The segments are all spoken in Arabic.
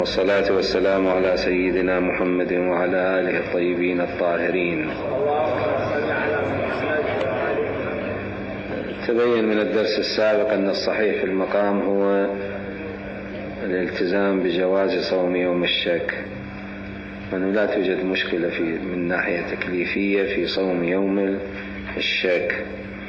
والصلاة والسلام على سيدنا محمد وعلى آله الطيبين الطاهرين. تبين من الدرس السابق أن الصحيح في المقام هو الالتزام بجواز صوم يوم الشك، وأنه لا توجد مشكلة من ناحية تكليفية في صوم يوم الشك.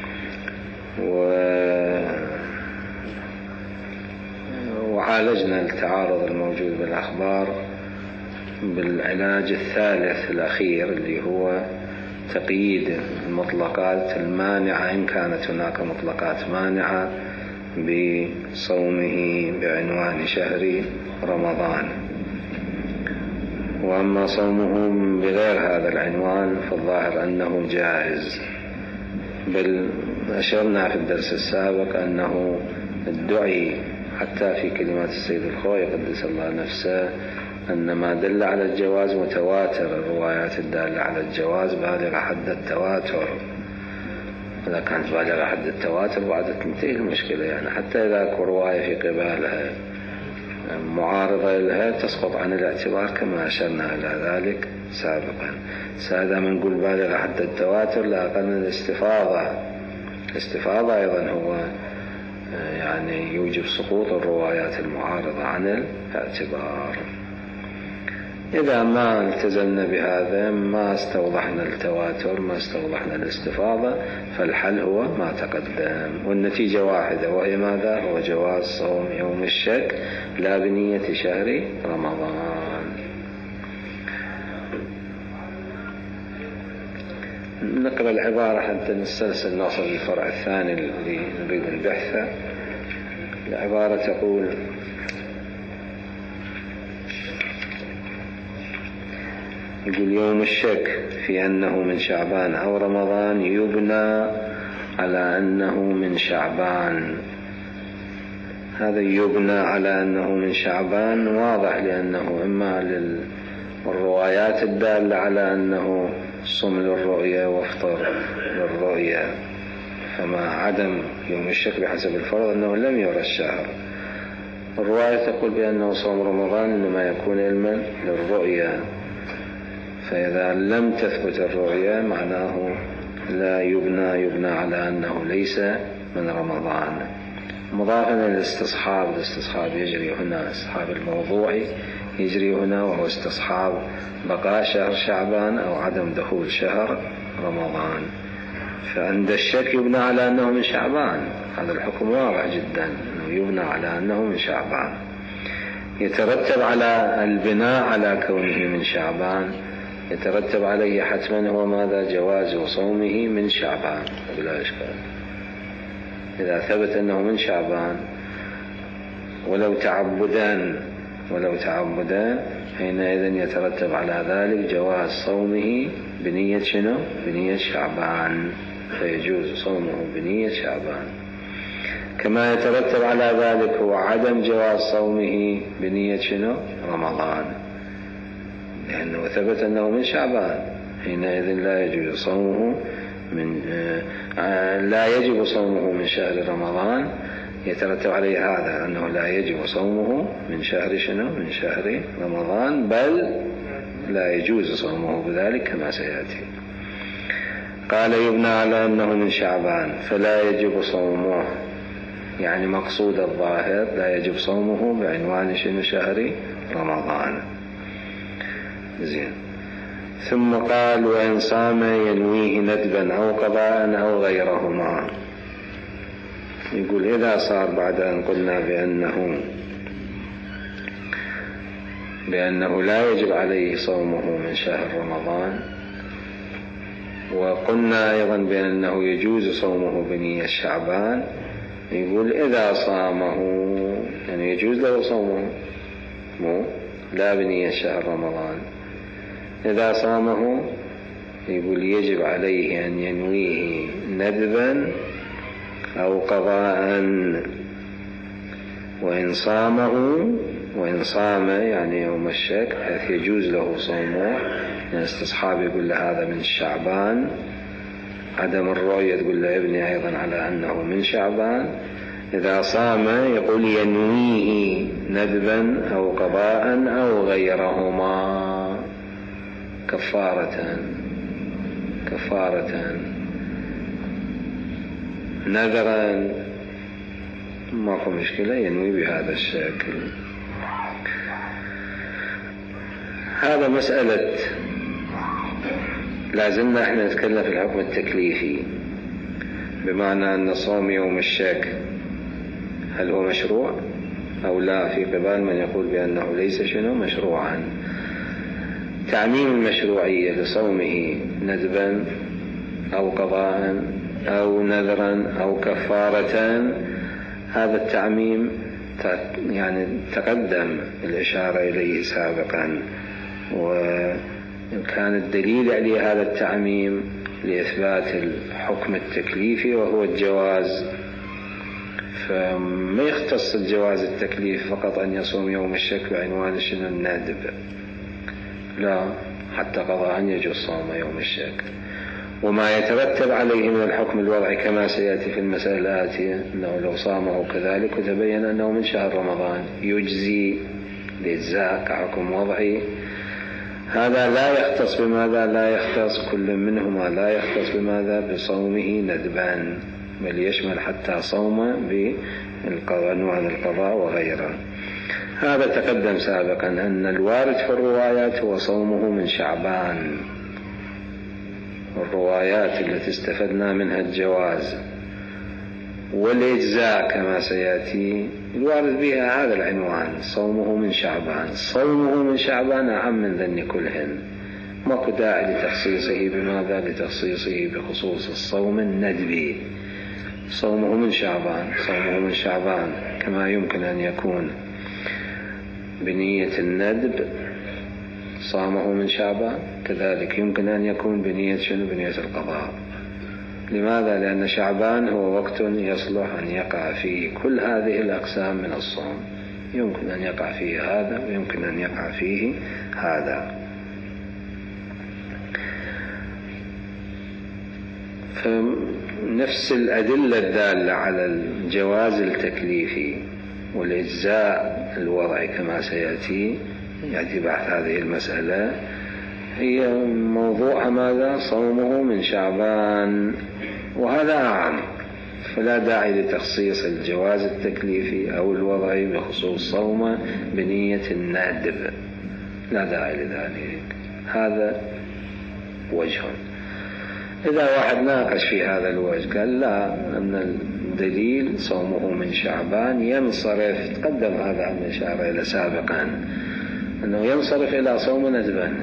وعالجنا التعارض الموجود بالأخبار بالعلاج الثالث الأخير اللي هو تقييد المطلقات المانعة إن كانت هناك مطلقات مانعة بصومه بعنوان شهر رمضان. وأما صومه بغير هذا العنوان فالظاهر أنه جائز، بل أشرنا في الدرس السابق أنه الدعي حتى في كلمات السيد الخوئي قدس الله نفسه أن ما دل على الجواز متواتر، الروايات الدالة على الجواز بالغ حد التواتر. إذا كانت بالغ حد التواتر بعد تنتهي المشكلة، يعني حتى إذا أكو رواية في قبالها معارضة لها تسقط عن الاعتبار كما أشرنا إلى ذلك سابقا. سادة من نقول بالغ حد التواتر لا أقل من الاستفاضة أيضا هو يعني يوجب سقوط الروايات المعارضة عن الاعتبار. إذا ما التزمنا بهذا، ما استوضحنا التواتر، ما استوضحنا الاستفاضة، فالحل هو ما تقدم، والنتيجة واحدة، وهي ماذا؟ هو جواز صوم يوم الشك لا بنية شهر رمضان. نقرأ العبارة حتى نسترسل نوصل للفرع الثاني اللي نريد البحث. العبارة تقول: يقول يوم الشك في أنه من شعبان أو رمضان يبنى على أنه من شعبان. هذا يبنى على أنه من شعبان واضح، لأنه إما للروايات الدالة على أنه صم للرؤية وافطر للرؤية، فما عدم يوم الشك بحسب الفرض أنه لم يرى الشهر. الرواية تقول بأنه صوم رمضان إنما يكون علما للرؤية، فإذا لم تثبت الرؤية معناه لا يبنى على أنه ليس من رمضان. مضافا للاستصحاب، الاستصحاب يجري هنا، استصحاب الموضوعي يجري هنا، وهو استصحاب بقاء شهر شعبان أو عدم دخول شهر رمضان. فعند الشك يبنى على أنه من شعبان، هذا الحكم واضح جدا أنه يبنى على أنه من شعبان. يترتب على البناء على كونه من شعبان، يترتب عليه حتما هو ماذا؟ جواز صومه من شعبان بلا إشكال. إذا ثبت أنه من شعبان ولو تعبدا حينئذ يترتب على ذلك جواز صومه بنية شنو؟ بنية شعبان، فيجوز صومه بنية شعبان. كما يترتب على ذلك هو عدم جواز صومه بنية شنو؟ رمضان، لأنه ثبت أنه من شعبان، حينئذ لا يجوز صومه لا يجب صومه من شهر رمضان. يترتب عليه هذا أنه لا يجب صومه من شهر شنو؟ من شهر رمضان، بل لا يجوز صومه بذلك كما سيأتي. قال يبنى على أنه من شعبان فلا يجب صومه، يعني مقصود الظاهر لا يجب صومه بعنوان شنو؟ شهر رمضان. زين. ثم قال: وإن صام ينويه ندبا أو قضاء أو غيرهما. يقول إذا صار بعد أن قلنا بأنه لا يجب عليه صومه من شهر رمضان، وقلنا أيضا بأنه يجوز صومه بنية شعبان، يقول إذا صامه يعني يجوز له صومه لا بنية شهر رمضان. إذا صامه يقول يجب عليه أن ينويه ندبا أو قضاء. وإن صام يعني يوم الشك حيث يجوز له صومه، يعني استصحاب يقول له هذا من شعبان، عدم الرؤية تقول له ابني أيضا على أنه من شعبان. إذا صام يقول ينويه ندبا أو قضاء أو غيرهما كفارة نذرا ماكو مشكلة ينوي بهذا الشكل. هذا مسألة لازلنا احنا نتكلم في الحكم التكليفي، بمعنى أن صوم يوم الشك هل هو مشروع أو لا، في قبال من يقول بأنه ليس شنو مشروعا. تعميم المشروعية لصومه ندبا أو قضاء أو نذرا أو كفارة، هذا التعميم يعني تقدم الإشارة إليه سابقا، وكان الدليل عليه هذا التعميم لإثبات الحكم التكليفي وهو الجواز. فما يختص الجواز التكليف فقط أن يصوم يوم الشك بعنوان شنو الندب، لا، حتى قضاء يجوز صوم يوم الشك. وما يترتب عليه من الحكم الوضعي كما سيأتي في المسألة الآتية، أنه لو صامه كذلك وتبين أنه من شهر رمضان يجزي الإجزاء كحكم وضعي. هذا لا يختص بماذا؟ لا يختص كل منهما، لا يختص بماذا؟ بصومه ندبا، بل يشمل حتى صوم بأنواع القضاء وغيره. هذا تقدم سابقا أن الوارد في الروايات هو صومه من شعبان، الروايات التي استفدنا منها الجواز والإجزاء كما سيأتي الوارد بها هذا العنوان صومه من شعبان. صومه من شعبان أعم من ذن كلهن، ماكو داعي لتخصيصه بماذا؟ لتخصيصه بخصوص الصوم الندبي. صومه من شعبان، صومه من شعبان كما يمكن أن يكون بنية الندب صامه من شعبان، كذلك يمكن أن يكون بنية شنو؟ بنية القضاء. لماذا؟ لأن شعبان هو وقت يصلح أن يقع فيه كل هذه الأقسام من الصوم، يمكن أن يقع فيه هذا ويمكن أن يقع فيه هذا. فنفس الأدلة الدالة على الجواز التكليفي والإجزاء الوضعي كما سيأتي بحث هذه المسألة، هي موضوع ماذا؟ صومه من شعبان، وهذا أعم، فلا داعي لتخصيص الجواز التكليفي أو الوضعي بخصوص صوم بنية الندب، لا داعي لذلك. هذا وجه. إذا واحد ناقش في هذا الوجه قال لا، أن الدليل صومه من شعبان ينصرف، تقدم هذا عن إشارة إلى سابقا أنه ينصرف إلى صوم ندبا،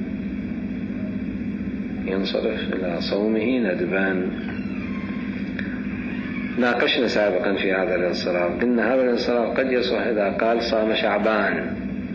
ينصرف إلى صومه ندبا. ناقشنا سابقا في هذا الانصراف، قلنا هذا الانصراف قد يصح إذا قال صام شعبان،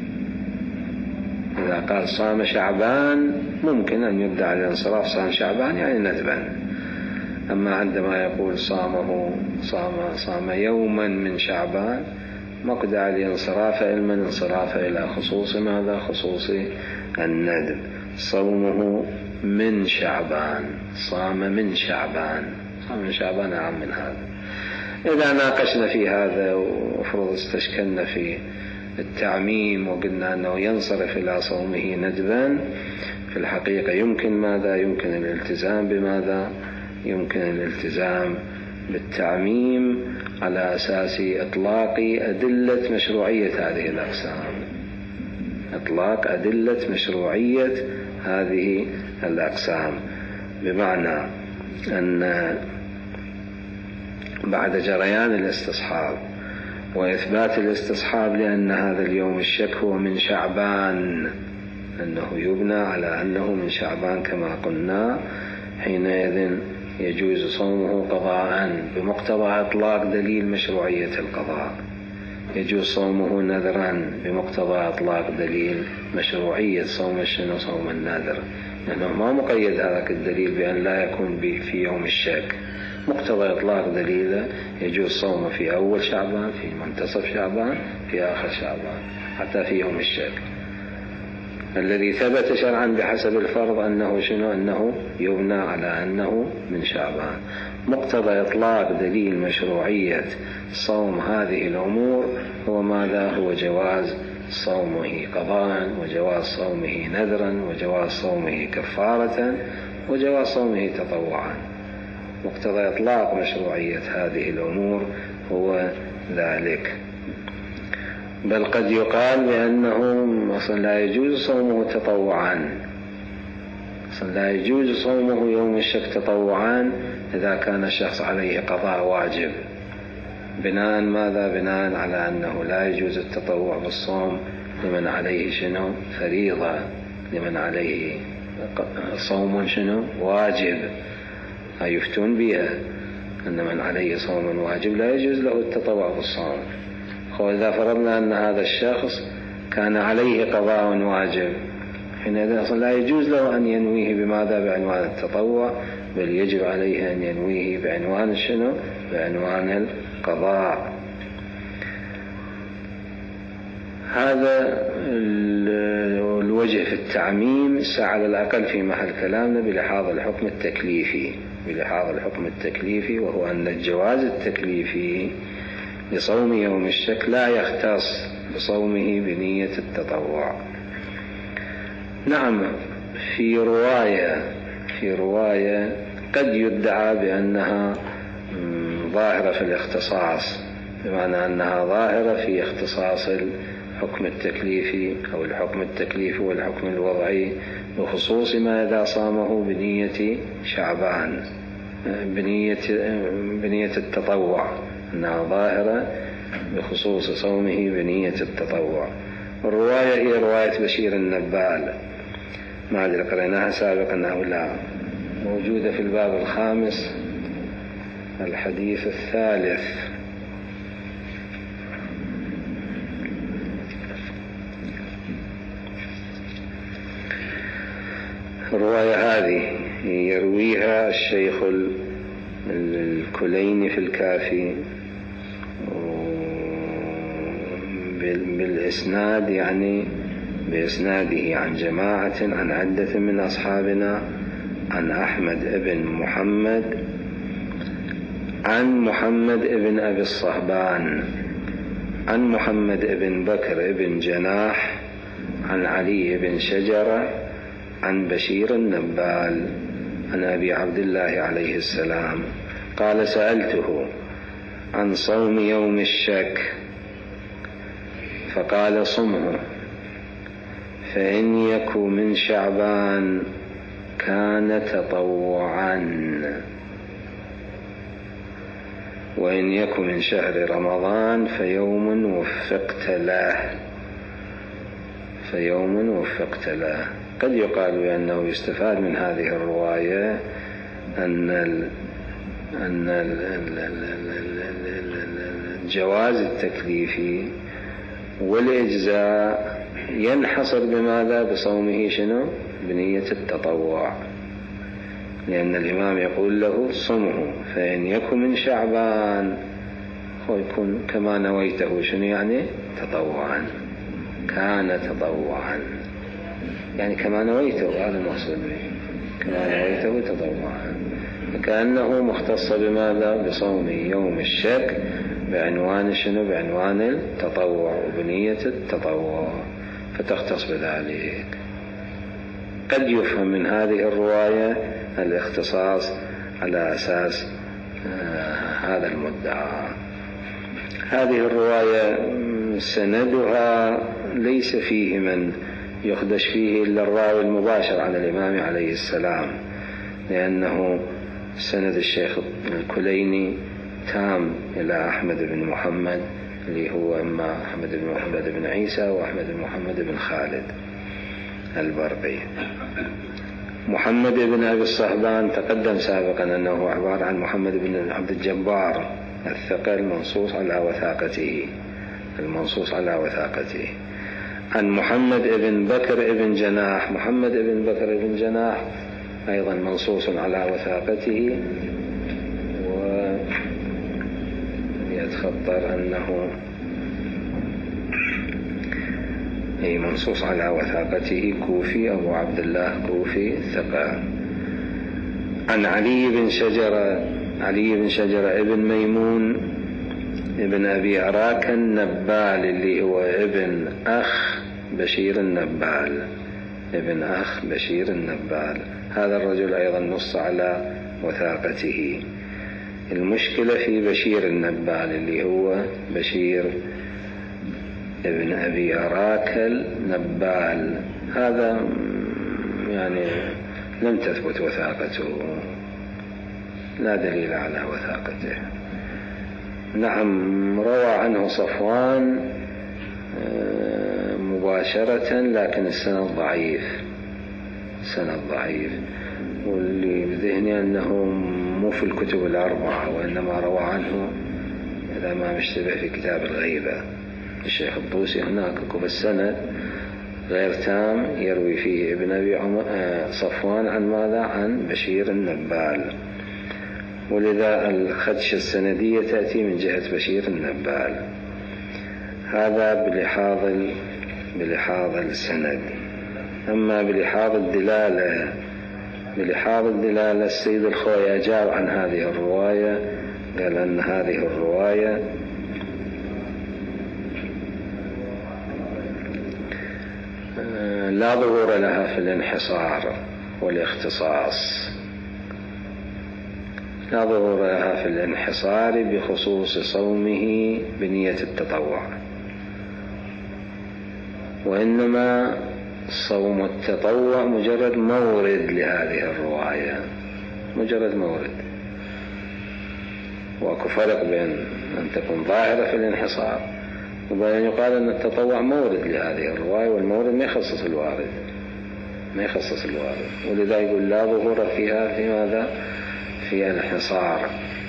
إذا قال صام شعبان ممكن أن يبدأ على الانصراف صام شعبان يعني ندبا. أما عندما يقول صام يوما من شعبان ما قد عليه انصراف علما انصراف إلى خصوص ماذا؟ خصوص الندب. صومه من شعبان، صام من شعبان، صام من شعبان أعم من هذا. إذا ناقشنا في هذا وفرض استشكلنا في التعميم وقلنا أنه ينصرف إلى صومه ندبا، في الحقيقة يمكن ماذا؟ يمكن الالتزام بماذا؟ يمكن الالتزام بالتعميم على أساس إطلاق أدلة مشروعية هذه الأقسام، إطلاق أدلة مشروعية هذه الأقسام، بمعنى أن بعد جريان الاستصحاب وإثبات الاستصحاب لأن هذا اليوم الشك هو من شعبان، أنه يبنى على أنه من شعبان كما قلنا، حينئذ يجوز صومه قضاء بمقتضى إطلاق دليل مشروعية القضاء، يجوز صومه نذرا بمقتضى إطلاق دليل مشروعية صوم صوم النذر، لأنه ما مقيد هذا الدليل بأن لا يكون في يوم الشك، مقتضى إطلاق دليله يجوز صومه في أول شعبان، في منتصف شعبان، في آخر شعبان، حتى في يوم الشك. الذي ثبت شرعا بحسب الفرض أنه شنو؟ أنه يبنى على أنه من شعبان. مقتضى إطلاق دليل مشروعية صوم هذه الأمور هو ماذا؟ هو جواز صومه قضاء، وجواز صومه نذرا، وجواز صومه كفارة، وجواز صومه تطوعا. مقتضى إطلاق مشروعية هذه الأمور هو ذلك. بل قد يقال بأنه أصلا لا يجوز صومه تطوعا، أصلا لا يجوز صومه يوم الشك تطوعا إذا كان الشخص عليه قضاء واجب. بناء ماذا؟ بناء على أنه لا يجوز التطوع بالصوم لمن عليه شنو؟ فريضة، لمن عليه صوم شنو؟ واجب. يفتون بها أن من عليه صوم واجب لا يجوز له التطوع بالصوم. وإذا فرضنا أن هذا الشخص كان عليه قضاء واجب، حينئذ أصلا لا يجوز له أن ينويه بماذا؟ بعنوان التطوع، بل يجب عليه أن ينويه بعنوان شنو؟ بعنوان القضاء. هذا الوجه في التعميم على الأقل في محل كلامنا بلحاظ الحكم التكليفي، بلحاظ الحكم التكليفي، وهو أن الجواز التكليفي لصوم يوم الشك لا يختص بصومه بنية التطوع. نعم، في رواية قد يدعى بأنها ظاهرة في الاختصاص، بمعنى أنها ظاهرة في اختصاص الحكم التكليفي أو الحكم التكليفي والحكم الوضعي، بخصوص ما إذا صامه بنية شعبان، بنية التطوع، أنها ظاهرة بخصوص صومه بنية التطوع. الرواية هي رواية بشير النبال، ما أدري قرأناها سابقا أو لا، موجودة في الباب الخامس الحديث الثالث. الرواية هذه يرويها الشيخ الكليني في الكافي بالإسناد، يعني بإسناده عن جماعة عن عدة من أصحابنا، عن أحمد بن محمد عن محمد بن أبي الصهبان عن محمد بن بكر بن جناح عن علي بن شجرة عن بشير النبال عن أبي عبد الله عليه السلام قال: سألته عن صوم يوم الشك فقال: صمه، فإن يك من شعبان كان تطوعا، وإن يك من شهر رمضان فيوم وفقت له. قد يقال بأنه يستفاد من هذه الرواية أن الجواز التكليفي والإجزاء ينحصر بماذا؟ بصومه شنو؟ بنية التطوع، لأن الإمام يقول له: صمه، فإن يكن من شعبان يكون كما نويته، شنو يعني؟ تطوعا، كان تطوعا، يعني كما نويته، هذا المقصود به، كما نويته تطوعا، فكأنه مختص بماذا؟ بصوم يوم الشك بعنوان شنو؟ بعنوان التطوع وبنية التطوع، فتختص بذلك. قد يفهم من هذه الرواية الاختصاص على أساس هذا المدعى. هذه الرواية سندها ليس فيه من يخدش فيه إلا الراوي المباشر عن الإمام عليه السلام، لأنه سند الشيخ الكليني تام إلى أحمد بن محمد، اللي هو إما أحمد بن محمد بن عيسى وأحمد بن محمد بن خالد البرقي. محمد بن أبي الصهبان تقدم سابقا أنه عبارة عن محمد بن عبد الجبار الثقل المنصوص على وثاقته، عن محمد بن بكر بن جناح. محمد بن بكر بن جناح أيضا منصوص على وثاقته، ويتخطر أنه أي منصوص على وثاقته، كوفي، أبو عبد الله كوفي ثقة. عن علي بن شجرة ابن ميمون ابن أبي عراك النبال، اللي هو ابن أخ بشير النبال. هذا الرجل أيضا نص على وثاقته. المشكلة في بشير النبال اللي هو بشير ابن أبي عراك النبال، هذا يعني لم تثبت وثاقته، لا دليل على وثاقته. نعم، روى عنه صفوان مباشرة، لكن السند ضعيف. واللي بذهني أنه مو في الكتب الأربعة، وإنما روى عنه إذا ما مشتبه في كتاب الغيبة الشيخ الطوسي، هناك السند غير تام يروي فيه ابن أبي صفوان عن ماذا؟ عن بشير النبال. ولذا الخدشة السندية تأتي من جهة بشير النبال. هذا بلحاظ السند. أما بلحاظ الدلالة السيد الخوي أجاب عن هذه الرواية، قال أن هذه الرواية لا ظهور لها في الانحصار والاختصاص، لا ظهور لها في الانحصار بخصوص صومه بنية التطوع، وإنما صوم التطوع مجرد مورد لهذه الرواية، مجرد مورد. وأكو فرق بين أن تكون ظاهرة في الانحصار وبين يقال أن التطوع مورد لهذه الرواية، والمورد ما يخصص الوارد. ولذا يقول لا ظهور فيها في ماذا؟ في الانحصار.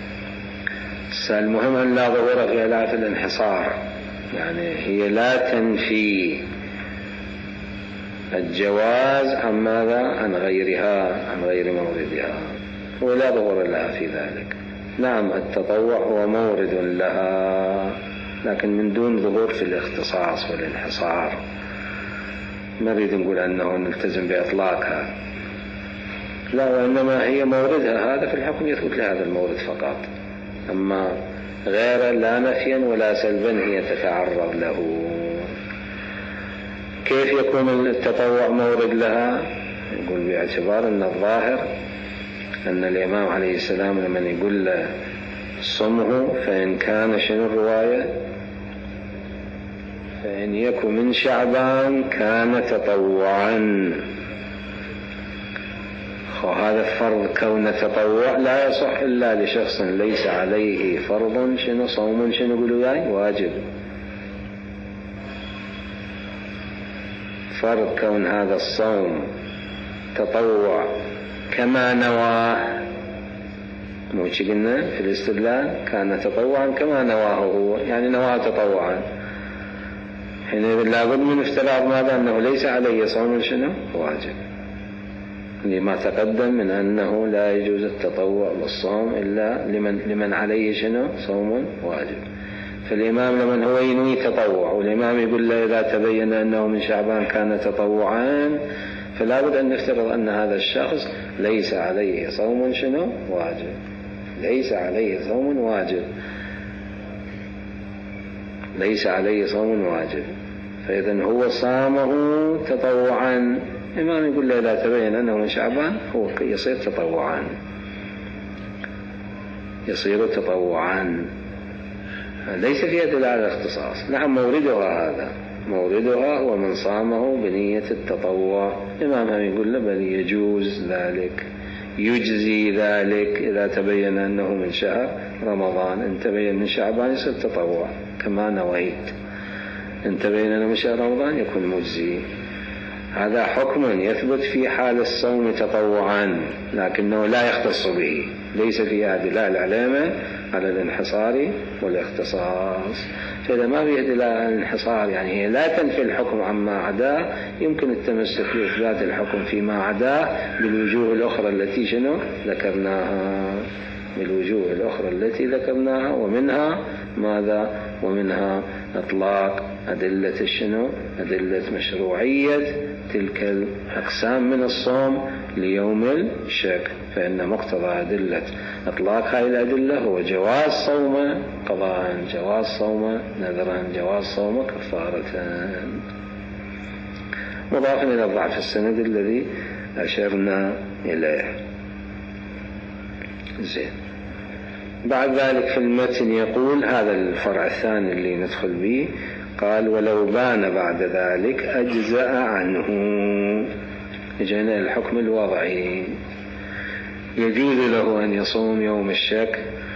المهم أن لا ظهور فيها لا في الانحصار، يعني هي لا تنفي الجواز عن ماذا؟ عن غير موردها، ولا ظهور لها في ذلك. نعم، التطوع هو مورد لها، لكن من دون ظهور في الاختصاص والانحصار. ما نريد نقول أنه نلتزم بإطلاقها، لا، وإنما هي موردها، هذا في الحكم يثبت لهذا المورد فقط. أما غير لا نفيا ولا سلبا هي تتعرض له. كيف يكون التطوع مورد لها؟ يقول باعتبار أن الظاهر أن الإمام عليه السلام لما يقول له صمه، فإن كان شنو الرواية؟ فإن يكن من شعبان كان تطوعا. وهذا فرض كون تطوع لا يصح إلا لشخص ليس عليه فرض شنو صوم شنو يقولوا يعني واجب. فرض كون هذا الصوم تطوع كما نواه، مو قلنا في الاستدلال كان تطوعا كما نواه هو، يعني نواه تطوعا. حينئذ لابد من افتراض ماذا؟ أنه ليس عليه صوم شنو واجب، لما تقدم من أنه لا يجوز التطوع بالصوم إلا لمن عليه شنو صوم واجب. فالإمام لمن هو ينوي تطوع، والإمام يقول له إذا تبين أنه من شعبان كان تطوعا، فلا بد أن نفترض أن هذا الشخص ليس عليه صوم شنو واجب، ليس عليه صوم واجب، ليس عليه صوم واجب. فإذا هو صامه تطوعا، الإمام يقول له إذا تبين أنه من شعبان هو يصير تطوعا، ليس فيها دلالة الاختصاص. نعم، موردها هذا، موردها هو من صامه بنية التطوع. الإمام يقول له بل يجوز ذلك، يجزي ذلك إذا تبين أنه من شهر رمضان. إن تبين من شعبان يصير تطوع كما نويت، إن تبين أنه من شهر رمضان يكون مجزي. هذا حكم يثبت في حال الصوم تطوعا، لكنه لا يختص به، ليس فيها دلالة علامة على الانحصار والاختصاص. فإذا ما فيها دلالة على الانحصار يعني هي لا تنفي الحكم عما عداه، يمكن التمسك بإثبات الحكم فيما عداه بالوجوه الأخرى التي شنو ذكرناها، بالوجوه الأخرى التي ذكرناها، ومنها ماذا؟ ومنها إطلاق أدلة شنو؟ أدلة مشروعية تلك الأقسام من الصوم ليوم الشك. فإن مقتضى أدلة إطلاق هذه الأدلة هو جواز صوم قضاء، جواز صوم نذرا، جواز صوم كفارة، مضافا إلى ضعف السند الذي أشرنا إليه. زين. بعد ذلك في المتن يقول، هذا الفرع الثاني اللي ندخل به، قال ولو بان بعد ذلك أجزأ عنه. جينا الحكم الوضعي، يجوز له أن يصوم يوم الشك،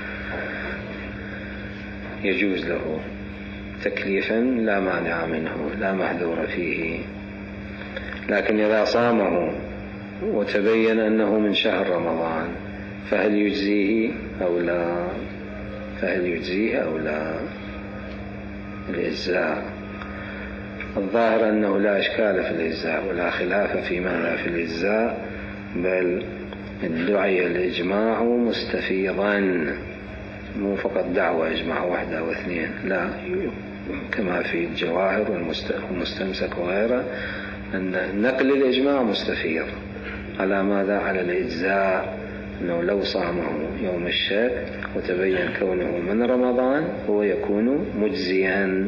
يجوز له تكليفا لا مانع منه لا محذور فيه. لكن إذا صامه وتبين أنه من شهر رمضان فهل يجزيه أو لا؟ فهل يجزيه أو لا؟ الإجزاء الظاهر أنه لا إشكال في الإجزاء ولا خلاف في معنى في الإجزاء، بل ادعي الإجماع مستفيضا، مو فقط دعوة إجماع واحدة أو اثنين، لا، كما في الجواهر والمستمسك وغيره، أن نقل الإجماع مستفيض على ماذا؟ على الإجزاء، أنه لو صامه يوم الشك وتبين كونه من رمضان هو يكون مجزيا.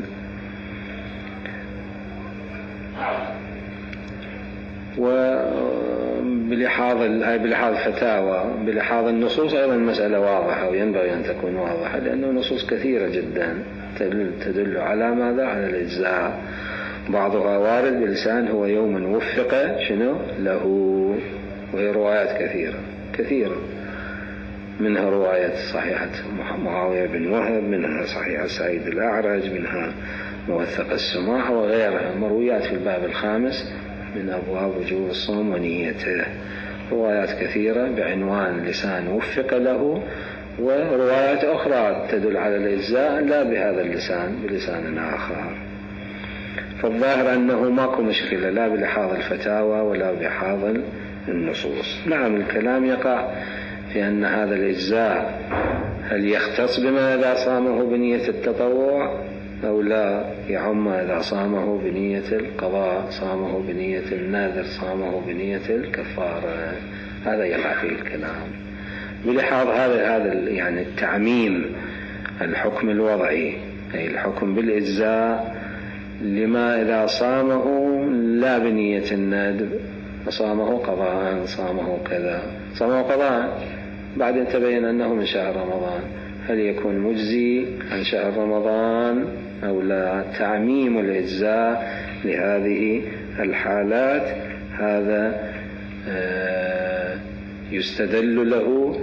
وبلحاظ الفتاوى بلحاظ النصوص أيضا المسألة واضحة وينبغي أن تكون واضحة، لأنه نصوص كثيرة جدا تدل على ماذا؟ على الإجزاء. بعضها وارد بلسان هو يوم وفق شنو له، وهي روايات كثيرة، منها رواية صحيحة معاوية بن وهب، منها صحيحة سعيد الأعرج، منها موثق السماح وغيرها، مرويات في الباب الخامس من أبواب وجوب الصوم ونيته، روايات كثيرة بعنوان لسان وفق له، وروايات أخرى تدل على الإجزاء لا بهذا اللسان، بلسان آخر. فالظاهر أنه ماكو مشكلة لا بلحاظ الفتاوى ولا بلحاظ النصوص. نعم، الكلام يقع في أن هذا الإجزاء هل يختص بما إذا صامه بنية التطوع أو لا، يعم إذا صامه بنية القضاء، صامه بنية النذر، صامه بنية الكفارة، هذا يقع فيه الكلام بلحاظ هذا يعني التعميم الحكم الوضعي، أي الحكم بالإجزاء لما إذا صامه لا بنية الندب، صامه قضاء، صامه كذا، صامه قضاء بعد تبين أنه من شهر رمضان، هل يكون مجزي عن شهر رمضان أو لا؟ تعميم الإجزاء لهذه الحالات هذا يستدل له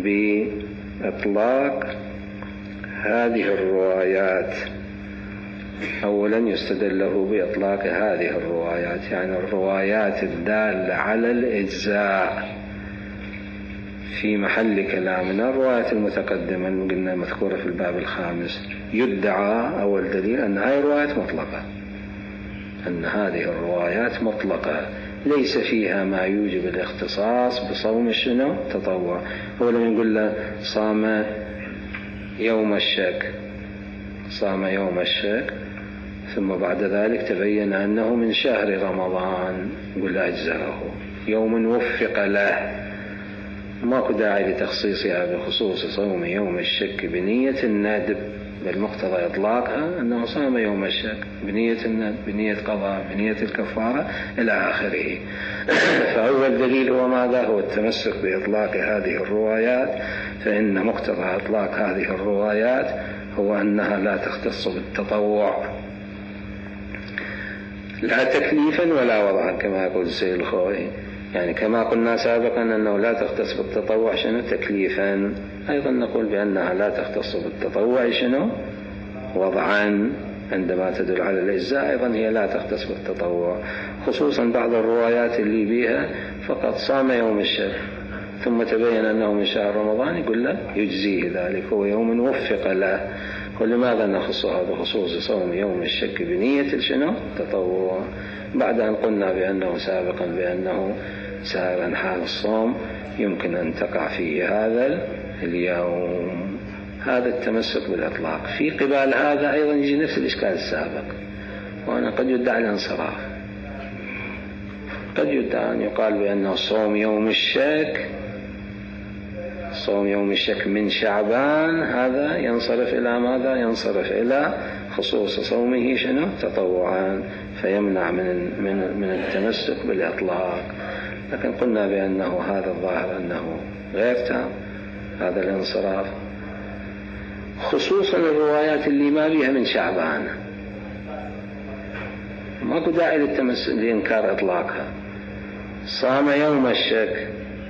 بإطلاق هذه الروايات. أولا يستدل له بإطلاق هذه الروايات، يعني الروايات الدالة على الإجزاء في محل كلامنا الروايات المتقدمة قلنا مذكورة في الباب الخامس، يدعى أول دليل أن هذه الروايات مطلقة، أن هذه الروايات مطلقة ليس فيها ما يوجب الاختصاص بصوم الشنو تطوع. هو لما يقول له صام يوم الشك، صام يوم الشك ثم بعد ذلك تبين أنه من شهر رمضان، يقول أجزأه يوم وفق له، ماكو داعي لتخصيصها بخصوص صوم يوم الشك بنية الندب، بل مقتضى إطلاقها أنه صام يوم الشك بنية الندب، بنية قضاء، بنية الكفارة إلى آخره. فأول دليل هو ماذا؟ هو التمسك بإطلاق هذه الروايات، فإن مقتضى إطلاق هذه الروايات هو أنها لا تختص بالتطوع لا تكليفا ولا وضعا، كما يقول السيد الخوئي، يعني كما قلنا سابقا أنه لا تختص بالتطوع شنو تكليفا، أيضا نقول بأنها لا تختص بالتطوع شنو وضعا، عندما تدل على الإجزاء أيضا هي لا تختص بالتطوع، خصوصا بعض الروايات اللي بها فقط صام يوم الشك ثم تبين أنه من شهر رمضان، يقول له يجزيه ذلك، هو يوم وفق له. ولماذا نخصها بخصوص صوم يوم الشك بنية شنو تطوع، بعد أن قلنا بأنه سابقا بأنه سائرا حال الصوم يمكن أن تقع فيه هذا اليوم. هذا التمسك بالإطلاق. في قبال هذا أيضا يجي نفس الإشكال السابق، وأنا قد يدعى الانصراف، قد يدعى أن يقال بأنه صوم يوم الشك، صوم يوم الشك من شعبان، هذا ينصرف إلى ماذا؟ ينصرف إلى خصوص صومه شنو؟ تطوعا، فيمنع من التمسك بالإطلاق. لكن قلنا بأنه هذا الظاهر أنه غير تام هذا الانصراف، خصوصا الروايات اللي ما بيها من شعبان، ماكو داعي للتمسك لإنكار إطلاقها. صام يوم الشك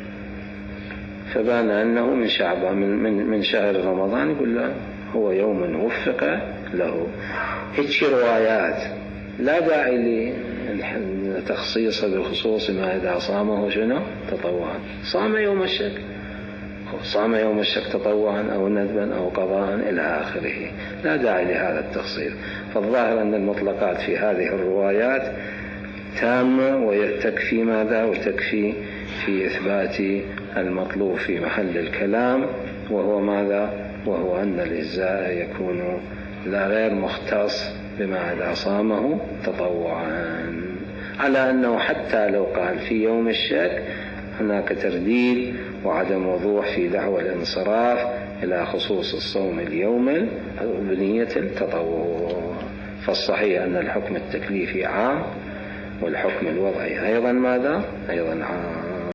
فبان أنه من شعبان، من شهر رمضان، يقول له هو يوم وفق له. هيك روايات لا داعي لتخصيص بخصوص ما إذا صامه شنو؟ تطوعا. صام يوم الشك، صام يوم الشك تطوعا أو ندبا أو قضاء إلى آخره، لا داعي لهذا التخصيص. فالظاهر أن المطلقات في هذه الروايات تامة، وتكفي ماذا؟ وتكفي في إثبات المطلوب في محل الكلام، وهو ماذا؟ وهو أن الإجزاء يكون لا غير مختص بما إذا صامه تطوعا، على أنه حتى لو قال في يوم الشك هناك ترديد وعدم وضوح في دعوى الانصراف إلى خصوص الصوم اليوم بنية التطوع. فالصحيح أن الحكم التكليفي عام، والحكم الوضعي أيضا ماذا؟ أيضا عام.